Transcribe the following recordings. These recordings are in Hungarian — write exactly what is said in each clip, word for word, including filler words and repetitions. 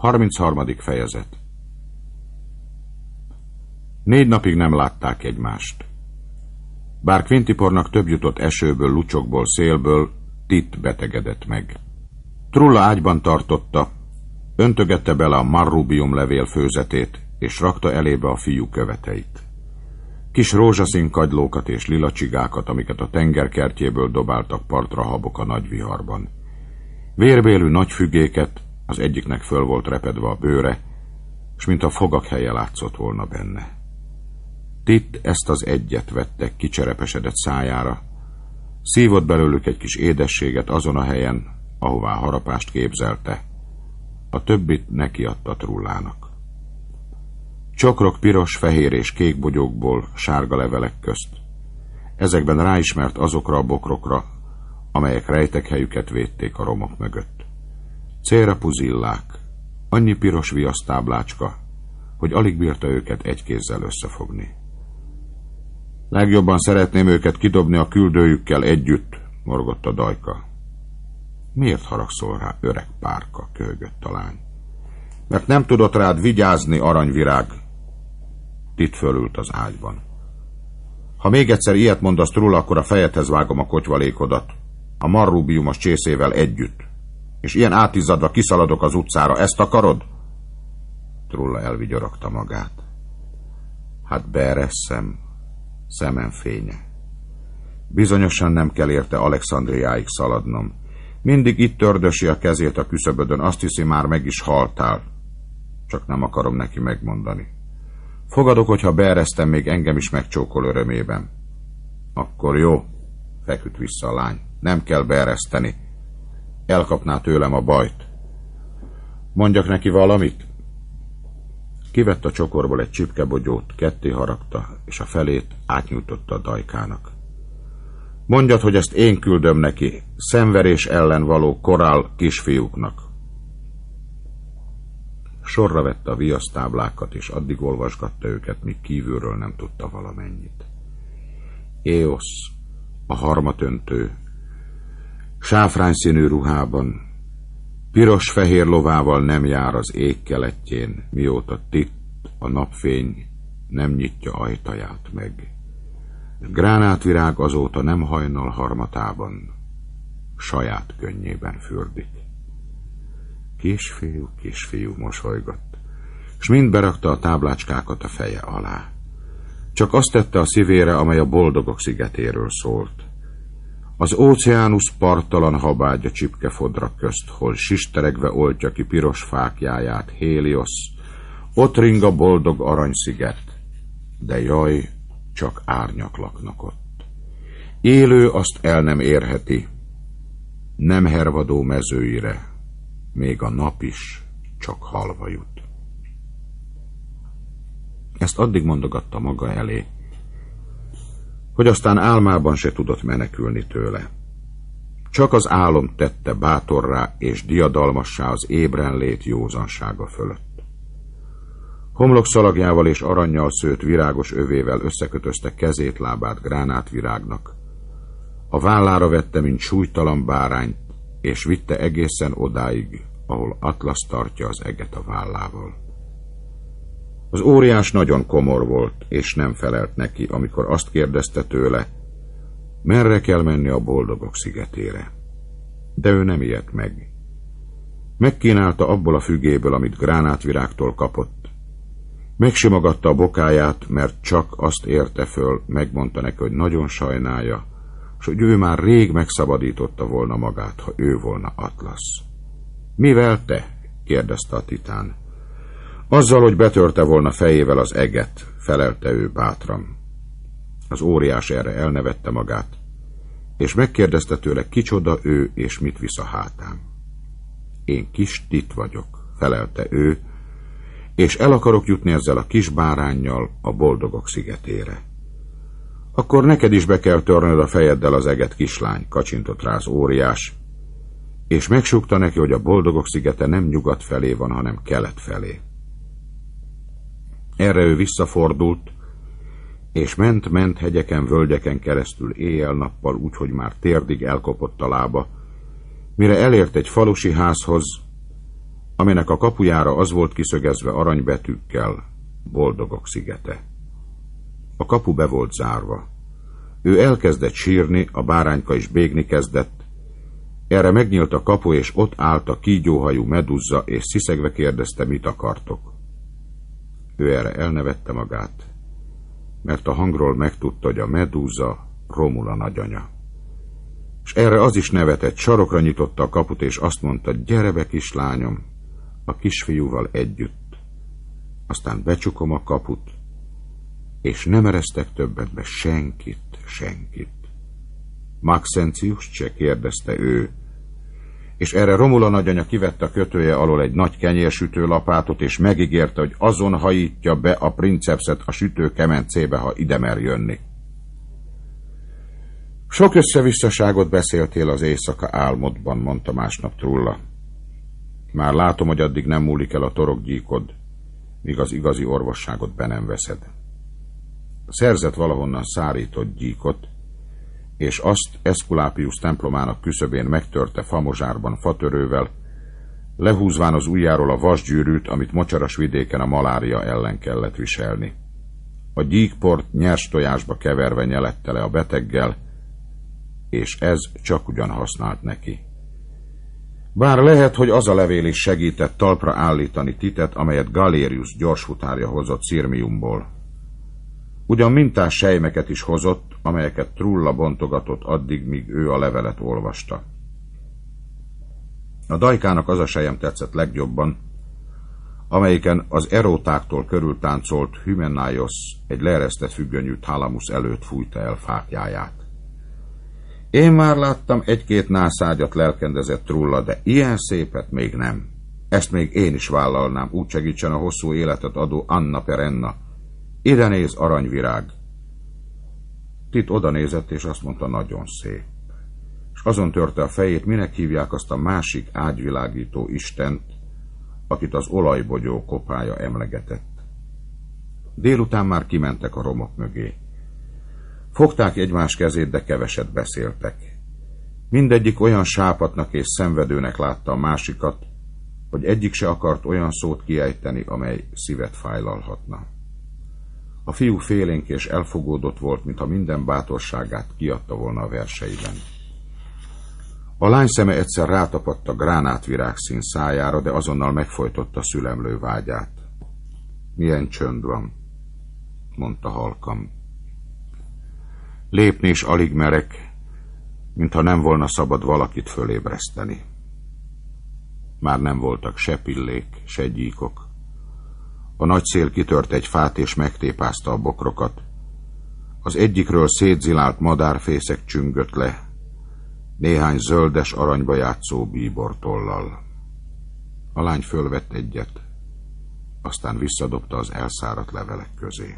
harmincharmadik fejezet. Négy napig nem látták egymást. Bár Quintipornak több jutott esőből, lucsokból, szélből, Tit betegedett meg. Trulla ágyban tartotta, öntögette bele a marrubium levél főzetét, és rakta elébe a fiú követeit. Kis rózsaszín kagylókat és lila csigákat, amiket a tengerkertjéből dobáltak partra habok a nagy viharban. Vérbélű nagy fügéket, az egyiknek föl volt repedve a bőre, s mint a fogak helye látszott volna benne. Tit ezt az egyet vette kicserepesedett szájára, szívott belőlük egy kis édességet azon a helyen, ahová harapást képzelte, a többit nekiadta Trullának. Csokrok piros, fehér és kék bogyókból, sárga levelek közt. Ezekben ráismert azokra a bokrokra, amelyek rejtek helyüket védték a romok mögött. Célra puzillák, annyi piros viasztáblácska, hogy alig bírta őket egy kézzel összefogni. Legjobban szeretném őket kidobni a küldőjükkel együtt, morgott a Dajka. Miért haragszol rá, öreg párka, köhögött a lány. Mert nem tudott rád vigyázni, aranyvirág. Tit fölült az ágyban. Ha még egyszer ilyet mondasz, Trulla, akkor a fejedhez vágom a kotyvalékodat, a marrubiumos csészével együtt, és ilyen átizzadva kiszaladok az utcára, ezt akarod? Trulla elvigyorogta magát. Hát beeresszem, szemem fénye. Bizonyosan nem kell érte Alexandriáig szaladnom. Mindig itt tördösi a kezét a küszöbödön, azt hiszi, már meg is haltál. Csak nem akarom neki megmondani. Fogadok, hogyha beeresztem, még engem is megcsókol örömében. Akkor jó, feküdt vissza a lány. Nem kell beereszteni. Elkapná tőlem a bajt. Mondjak neki valamit? Kivett a csokorból egy csipkebogyót, ketté harapta, és a felét átnyújtotta a Dajkának. Mondjad, hogy ezt én küldöm neki, szenverés ellen való korál kisfiúknak. Sorra vette a viasztáblákat, és addig olvasgatta őket, míg kívülről nem tudta valamennyit. Éosz, a harmatöntő, sáfrányszínű ruhában, piros-fehér lovával nem jár az ég keletjén, mióta Tit, a napfény nem nyitja ajtaját meg. Gránátvirág azóta nem hajnal harmatában, saját könnyében fürdik. Kisfiú, kisfiú, mosolygott, s mind berakta a táblácskákat a feje alá. Csak azt tette a szívére, amely a boldogok szigetéről szólt. Az óceánusz parttalan habágya csipkefodra közt, hol sisteregve oltja ki piros fákjáját Héliosz, ott ring a boldog aranysziget, de jaj, csak árnyak laknak ott. Élő azt el nem érheti, nem hervadó mezőire, még a nap is csak halva jut. Ezt addig mondogatta maga elé, hogy aztán álmában se tudott menekülni tőle. Csak az álom tette bátorrá és diadalmassá az ébrenlét józansága fölött. Homlokszalagjával és arannyal szőtt virágos övével összekötözte kezét, lábát gránátvirágnak. A vállára vette, mint súlytalan bárányt, és vitte egészen odáig, ahol Atlasz tartja az eget a vállával. Az óriás nagyon komor volt, és nem felelt neki, amikor azt kérdezte tőle, merre kell menni a boldogok szigetére. De ő nem ijedt meg. Megkínálta abból a fügéből, amit gránátvirágtól kapott. Megsimogatta a bokáját, mert csak azt érte föl, megmondta neki, hogy nagyon sajnálja, s hogy ő már rég megszabadította volna magát, ha ő volna Atlasz. Mivel te? Kérdezte a titán. Azzal, hogy betörte volna fejével az eget, felelte ő bátran. Az óriás erre elnevette magát, és megkérdezte tőle, kicsoda ő, és mit visz a hátán. Én kis Tit vagyok, felelte ő, és el akarok jutni ezzel a kis báránnyal a boldogok szigetére. Akkor neked is be kell törnöd a fejeddel az eget, kislány, kacsintott rá az óriás, és megsúgta neki, hogy a boldogok szigete nem nyugat felé van, hanem kelet felé. Erre ő visszafordult, és ment-ment hegyeken, völgyeken keresztül éjjel-nappal, úgyhogy már térdig elkopott a lába, mire elért egy falusi házhoz, aminek a kapujára az volt kiszögezve aranybetűkkel: Boldogok szigete. A kapu be volt zárva. Ő elkezdett sírni, a bárányka is bégni kezdett. Erre megnyílt a kapu, és ott állt a kígyóhajú meduzza, és sziszegve kérdezte, mit akartok. Ő erre elnevette magát, mert a hangról megtudta, hogy a medúza Romula nagyanya. És erre az is nevetett, sarokra nyitotta a kaput, és azt mondta: gyere be, kislányom, a kisfiúval együtt. Aztán becsukom a kaput, és nem eresztek többet be senkit, senkit. Maxentius se, kérdezte ő, és erre Romula nagyanya kivette a kötője alól egy nagy kenyérsütő lapátot, és megígérte, hogy azon hajítja be a princepszet a sütő kemencébe, ha ide mer jönni. Sok összevisszaságot beszéltél az éjszaka álmodban, mondta másnap Trulla. Már látom, hogy addig nem múlik el a torokgyíkod, míg az igazi orvosságot be nem veszed. Szerzett valahonnan szárított gyíkot, és azt Eszkulápius templomának küszöbén megtörte famozsárban fatörővel, lehúzván az ujjáról a vasgyűrűt, amit mocsaras vidéken a malária ellen kellett viselni. A gyíkport nyers tojásba keverve nyelette le a beteggel, és ez csak ugyan használt neki. Bár lehet, hogy az a levél is segített talpra állítani Titet, amelyet Galerius gyorsfutárja hozott Sirmiumból. Ugyan mintás sejmeket is hozott, amelyeket Trulla bontogatott addig, míg ő a levelet olvasta. A dajkának az a sejem tetszett legjobban, amelyiken az erótáktól körültáncolt Hymenaios egy leeresztett függönyű Thalamus előtt fújta el fáklyáját. Én már láttam egy-két nászágyat, lelkendezett Trulla, de ilyen szépet még nem. Ezt még én is vállalnám, úgy segítsen a hosszú életet adó Anna Perenna. Ide néz, aranyvirág! Tit oda nézett, és azt mondta: nagyon szép. És azon törte a fejét, minek hívják azt a másik ágyvilágító istent, akit az olajbogyó kopája emlegetett. Délután már kimentek a romok mögé. Fogták egymás kezét, de keveset beszéltek. Mindegyik olyan sápatnak és szenvedőnek látta a másikat, hogy egyik se akart olyan szót kiejteni, amely szívet fájlalhatna. A fiú félénk és elfogódott volt, mintha minden bátorságát kiadta volna a verseiben. A lány szeme egyszer rátapadt a gránátvirágszín szájára, de azonnal megfojtotta szülemlő vágyát. Milyen csönd van, mondta halkan. Lépni is alig merek, mintha nem volna szabad valakit fölébreszteni. Már nem voltak se pillék, se gyíkok. A nagy szél kitört egy fát, és megtépázta a bokrokat. Az egyikről szétzilált madárfészek csüngött le, néhány zöldes aranyba játszó bíbortollal. A lány fölvett egyet, aztán visszadobta az elszáradt levelek közé.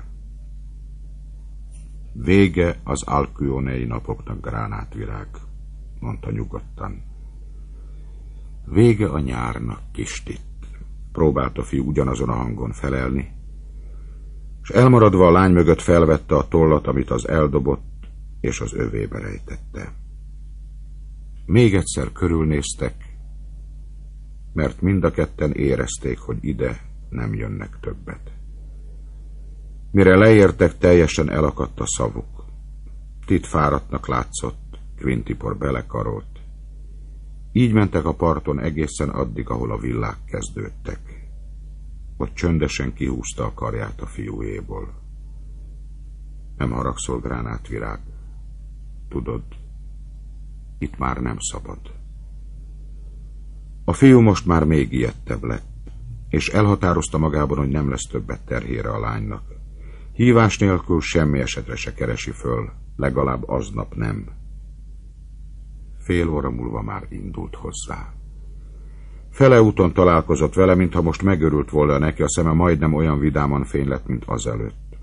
Vége az alküonei napoknak, gránátvirág, mondta nyugodtan. Vége a nyárnak, kis Tit, próbált a fiú ugyanazon a hangon felelni, és elmaradva a lány mögött felvette a tollat, amit az eldobott, és az övébe rejtette. Még egyszer körülnéztek, mert mind a ketten érezték, hogy ide nem jönnek többet. Mire leértek, teljesen elakadt a szavuk. Tit fáradtnak látszott, Quintipor belekarolt. Így mentek a parton egészen addig, ahol a villák kezdődtek. Ott csöndesen kihúzta a karját a fiújéból. Nem haragszol, gránátvirág? Tudod, itt már nem szabad. A fiú most már még ijedtebb lett, és elhatározta magában, hogy nem lesz többet terhére a lánynak. Hívás nélkül semmi esetre se keresi föl, legalább aznap nem. Fél óra múlva már indult hozzá. Fele úton találkozott vele, mintha most megörült volna neki, a szeme majdnem olyan vidáman fénylett, mint azelőtt.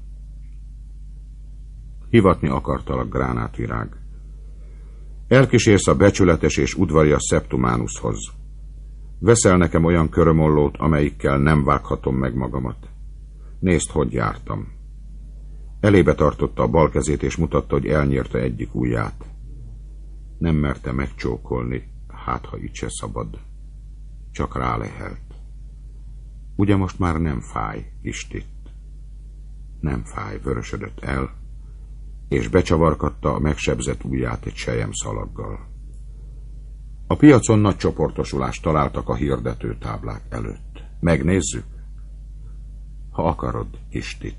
Hivatni akartalak, gránátvirág. Elkísérsz a becsületes és udvarias Septumanushoz. Veszel nekem olyan körömollót, amelyikkel nem vághatom meg magamat. Nézd, hogy jártam. Elébe tartotta a bal kezét, és mutatta, hogy elnyírta egyik ujját. Nem merte megcsókolni, hát ha itt se szabad. Csak rálehelt. Ugye most már nem fáj, Istit. Nem fáj, vörösödött el, és becsavarkatta a megsebzett ujját egy selyemszalaggal. A piacon nagy csoportosulást találtak a hirdető táblák előtt. Megnézzük? Ha akarod, Istit.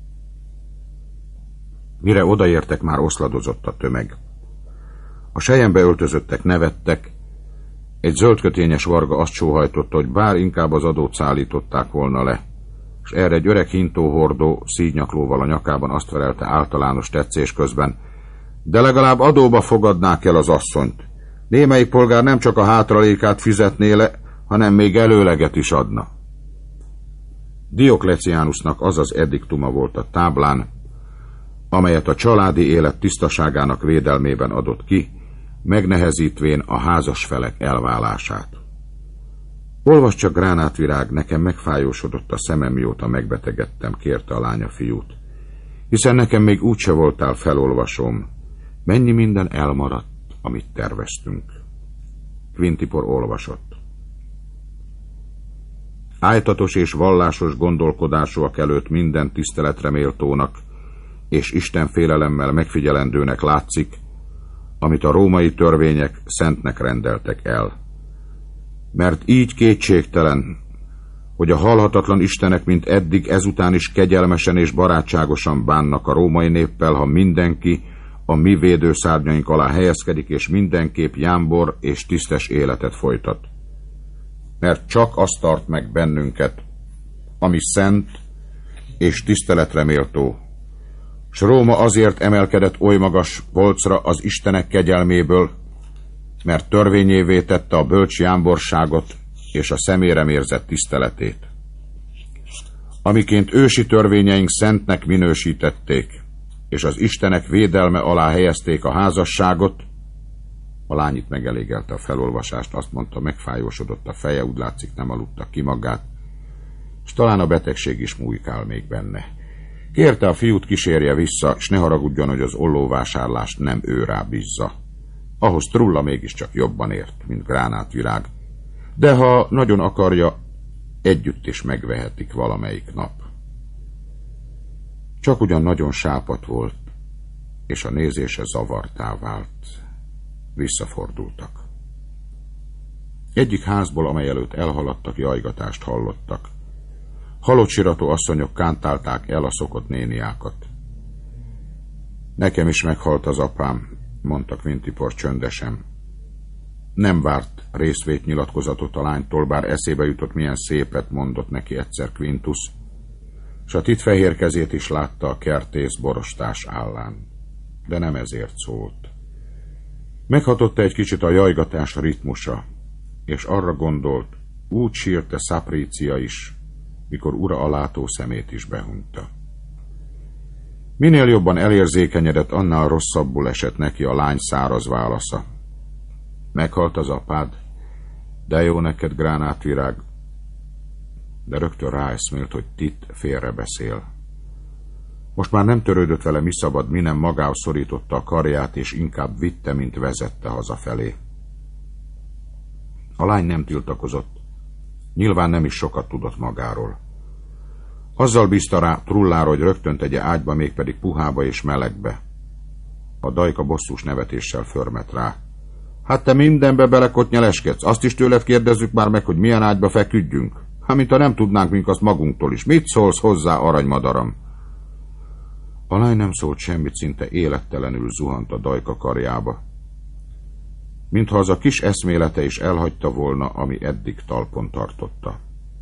Mire odaértek, már oszladozott a tömeg. A selyembe öltözöttek nevettek, egy zöldkötényes varga azt sóhajtotta, hogy bár inkább az adót szállították volna le, és erre egy öreg hintóhordó szígnyaklóval a nyakában azt felelte általános tetszés közben, de legalább adóba fogadnák el az asszonyt. Némelyik polgár nem csak a hátralékát fizetné le, hanem még előleget is adna. Diokleciánusnak az az ediktuma volt a táblán, amelyet a családi élet tisztaságának védelmében adott ki, megnehezítvén a házas felek elválását. Olvasd csak, Gránátvirág, nekem megfájósodott a szemem, mióta megbetegedtem, kérte a lánya fiút. Hiszen nekem még úgyse voltál felolvasom. Mennyi minden elmaradt, amit terveztünk. Quintipor olvasott. Ájtatos és vallásos gondolkodásúak előtt minden tiszteletre méltónak és Isten félelemmel megfigyelendőnek látszik, amit a római törvények szentnek rendeltek el. Mert így kétségtelen, hogy a halhatatlan istenek, mint eddig, ezután is kegyelmesen és barátságosan bánnak a római néppel, ha mindenki a mi védőszárnyaink alá helyezkedik, és mindenképp jámbor és tisztes életet folytat. Mert csak azt tart meg bennünket, ami szent és tiszteletre méltó, s Róma azért emelkedett oly magas polcra az istenek kegyelméből, mert törvényévé tette a bölcs jámborságot és a személyre mérzett tiszteletét. Amiként ősi törvényeink szentnek minősítették, és az istenek védelme alá helyezték a házasságot, a lány itt megelégelte a felolvasást, azt mondta, megfájósodott a feje, úgy látszik, nem aludta ki magát, és talán a betegség is mújkál még benne. Kérte a fiút, kísérje vissza, s ne haragudjon, hogy az ollóvásárlást nem ő rá bízza. Ahhoz Trulla mégiscsak jobban ért, mint Gránátvirág, de ha nagyon akarja, együtt is megvehetik valamelyik nap. Csak ugyan nagyon sápadt volt, és a nézése zavartá vált. Visszafordultak. Egyik házból, amely előtt elhaladtak, jajgatást hallottak. Halott sirató asszonyok kántálták el a szokott néniákat. Nekem is meghalt az apám, mondta Quintipor csöndesen. Nem várt részvétnyilatkozatot a lánytól, bár eszébe jutott, milyen szépet mondott neki egyszer Quintus, s a titfehér kezét is látta a kertész borostás állán. De nem ezért szólt. Meghatotta egy kicsit a jajgatás ritmusa, és arra gondolt, úgy sírte Szaprícia is, mikor ura a látó szemét is behunyta. Minél jobban elérzékenyedett, annál rosszabbul esett neki a lány száraz válasza. Meghalt az apád, de jó neked, Gránátvirág, de rögtön ráeszmélt, hogy Tit félrebeszél. Most már nem törődött vele, mi szabad, mi nem, magához szorította a karját, és inkább vitte, mint vezette hazafelé. A lány nem tiltakozott, nyilván nem is sokat tudott magáról. Azzal bízta rá Trullára, hogy rögtön tegye ágyba, mégpedig puhába és melegbe. A dajka bosszús nevetéssel förmet rá. Hát te mindenbe belekotnyeleskedsz, azt is tőled kérdezzük már meg, hogy milyen ágyba feküdjünk. Hát, mint ha nem tudnánk mink azt magunktól is. Mit szólsz hozzá, aranymadaram? A lány nem szólt semmit, szinte élettelenül zuhant a dajka karjába. Mintha az a kis eszmélete is elhagyta volna, ami eddig talpon tartotta.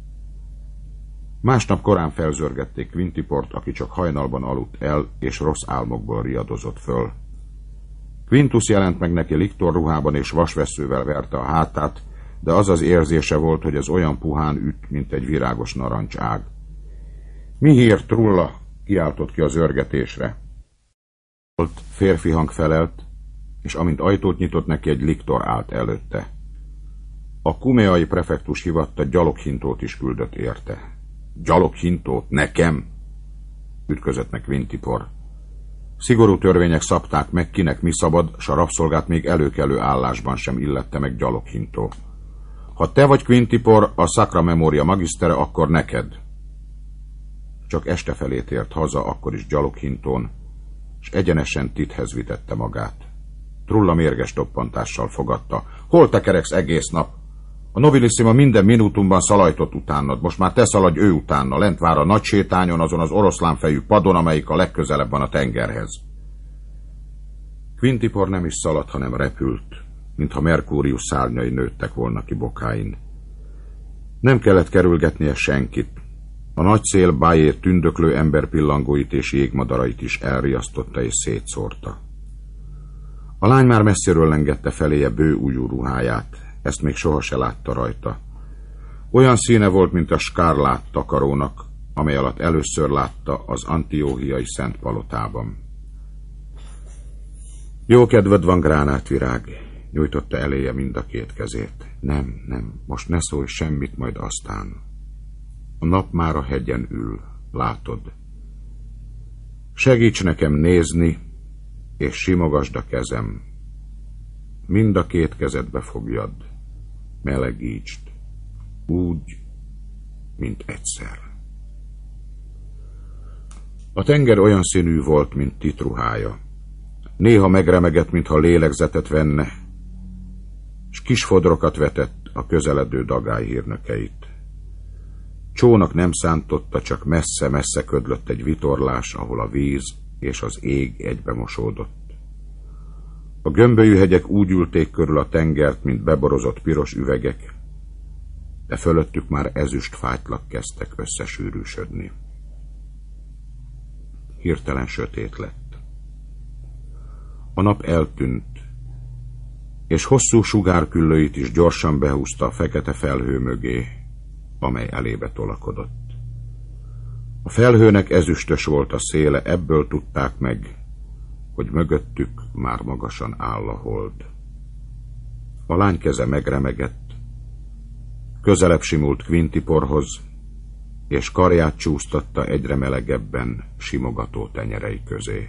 Másnap korán felzörgették Quintiport, aki csak hajnalban aludt el, és rossz álmokból riadozott föl. Quintus jelent meg neki liktorruhában, és vasveszővel verte a hátát, de az az érzése volt, hogy ez olyan puhán üt, mint egy virágos narancság. Mi hír, Trulla? Kiáltott ki az örgetésre. Volt férfi hang felelt, és amint ajtót nyitott neki, egy liktor állt előtte. A kumeai prefektus hivatta, gyaloghintót is küldött érte. Gyaloghintót? Nekem? Ütközött meg Quintipor. Szigorú törvények szabták meg, kinek mi szabad, s a rabszolgát még előkelő állásban sem illette meg gyaloghintó. Ha te vagy Quintipor, a Sacra Memoria Magistere, akkor neked. Csak este felé tért haza, akkor is gyaloghintón, és egyenesen Tithez vitette magát. Trulla mérges toppantással fogadta. Hol tekereksz egész nap? A nobilissima minden minutumban szalajtott utánad, most már te szaladj ő utána, lent vár a nagy sétányon, azon az oroszlánfejű padon, amelyik a legközelebb van a tengerhez. Quintipor nem is szaladt, hanem repült, mintha Merkúrius szárnyai nőttek volna ki bokáin. Nem kellett kerülgetnie senkit. A nagy szél Bájér tündöklő emberpillangóit és jégmadarait is elriasztotta és szétszórta. A lány már messziről lengette feléje bő ujjú ruháját, ezt még soha se látta rajta. Olyan színe volt, mint a skárlát takarónak, amely alatt először látta az antióhiai Szent Palotában. Jó kedved van, gránátvirág, nyújtotta eléje mind a két kezét. Nem, nem, most ne szólj semmit, majd aztán. A nap már a hegyen ül, látod. Segíts nekem nézni, és simogasd a kezem. Mind a két kezedbe fogjad, melegítsd, úgy, mint egyszer. A tenger olyan színű volt, mint Tit ruhája. Néha megremegett, mintha lélegzetet venne, s kis fodrokat vetett a közeledő dagály hírnökeit. Csónak nem szántotta, csak messze-messze ködlött egy vitorlás, ahol a víz és az ég egybe mosódott. A gömbölyű hegyek úgy ülték körül a tengert, mint beborozott piros üvegek, de fölöttük már ezüst fájtlak kezdtek összesűrűsödni. Hirtelen sötét lett. A nap eltűnt, és hosszú sugárküllőit is gyorsan behúzta a fekete felhő mögé, amely elébe tolakodott. A felhőnek ezüstös volt a széle, ebből tudták meg, hogy mögöttük már magasan áll a hold. A lány keze megremegett, közelebb simult Quintiporhoz, és karját csúsztatta egyre melegebben simogató tenyerei közé.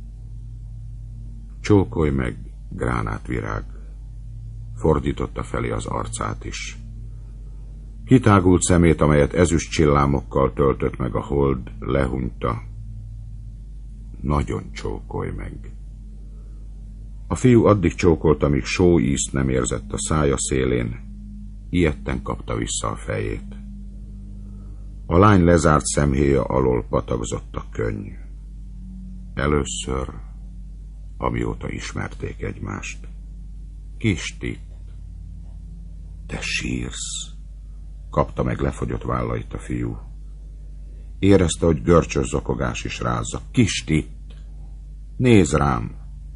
Csókolj meg, gránátvirág, fordította felé az arcát is. Kitágult szemét, amelyet ezüst csillámokkal töltött meg a hold, lehunyta. Nagyon csókolj meg. A fiú addig csókolt, amíg só ízt nem érzett a szája szélén, ijedten kapta vissza a fejét. A lány lezárt szemhéja alól patagzott a könny. Először, amióta ismerték egymást. Kis Tit, te sírsz, kapta meg lefogyott vállait a fiú. Érezte, hogy görcsös zokogás is rázza. Kis Tit, nézd rám!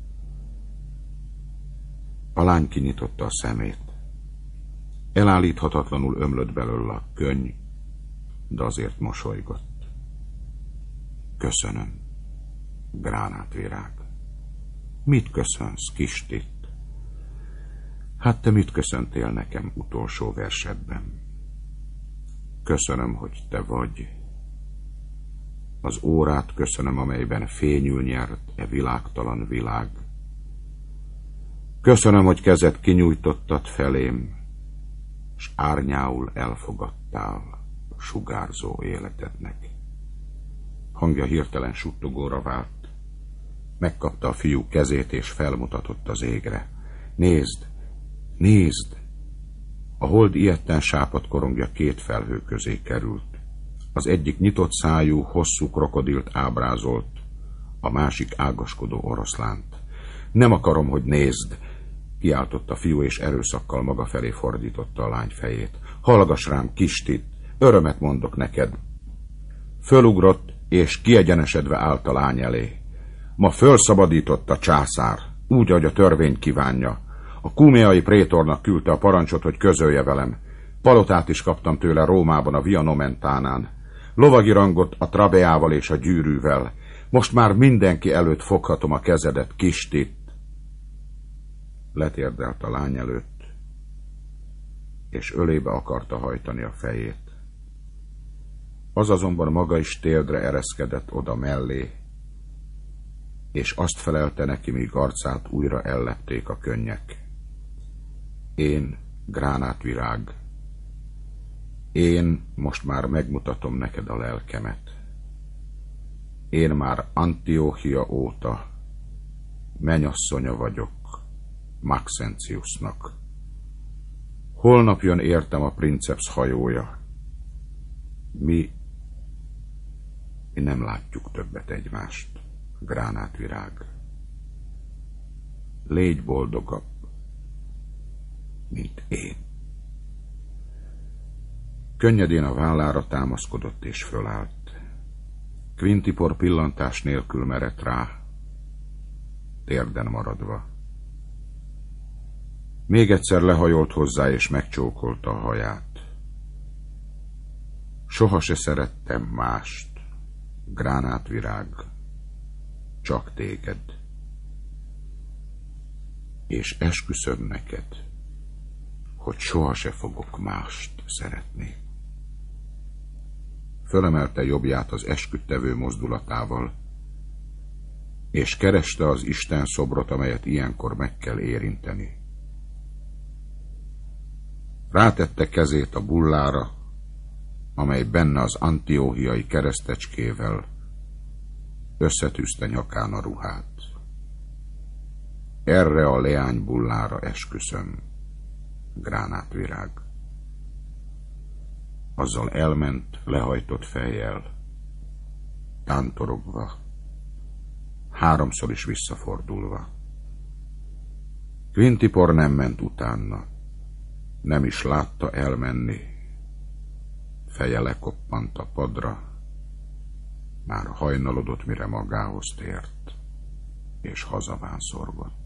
A lány kinyitotta a szemét. Elállíthatatlanul ömlött belőle a könny, de azért mosolygott. Köszönöm, gránátvirág. Mit köszönsz, kis Tit? Hát te mit köszöntél nekem utolsó versedben? Köszönöm, hogy te vagy. Az órát köszönöm, amelyben fényül nyert e világtalan világ. Köszönöm, hogy kezed kinyújtottad felém, s árnyául elfogadtál sugárzó életednek. Hangja hirtelen suttogóra vált. Megkapta a fiú kezét, és felmutatott az égre. Nézd, nézd! A hold ijedten sápadt korongja két felhő közé került. Az egyik nyitott szájú, hosszú krokodilt ábrázolt, a másik ágaskodó oroszlánt. Nem akarom, hogy nézd! Kiáltott a fiú, és erőszakkal maga felé fordította a lány fejét. Hallgass rám, kis Tit, örömet mondok neked. Fölugrott, és kiegyenesedve állt a lány elé. Ma fölszabadított a császár, úgy, ahogy a törvény kívánja. A kumeai prétornak küldte a parancsot, hogy közölje velem. Palotát is kaptam tőle Rómában, a Via Nomentánán. Lovagi rangot a trabeával és a gyűrűvel. Most már mindenki előtt foghatom a kezedet, kis Tit. Letérdelt a lány előtt, és ölébe akarta hajtani a fejét. Az azonban maga is térdre ereszkedett oda mellé, és azt felelte neki, míg arcát újra ellepték a könnyek. Én, gránátvirág, Én most már megmutatom neked a lelkemet. Én már Antióchia óta menyasszonya vagyok Maxentiusnak. Holnap jön értem a princeps hajója. Mi, mi nem látjuk többet egymást, gránátvirág. Légy boldogabb, mint én. Könnyedén a vállára támaszkodott és fölállt. Quintipor pillantás nélkül merett rá, térden maradva. Még egyszer lehajolt hozzá és megcsókolta a haját. Soha se szerettem mást, gránátvirág, csak téged. És esküszöm neked, hogy soha se fogok mást szeretni. Fölemelte jobbját az esküdtevő mozdulatával, és kereste az Isten szobrot, amelyet ilyenkor meg kell érinteni. Rátette kezét a bullára, amely benne az antióchiai keresztecskével összetűzte nyakán a ruhát. Erre a leány bullára esküszöm, gránátvirág. Azzal elment, lehajtott fejjel, tántorogva, háromszor is visszafordulva. Quintipor nem ment utána, nem is látta elmenni. Feje lekoppant a padra, már hajnalodott, mire magához tért, és hazavánszorgott.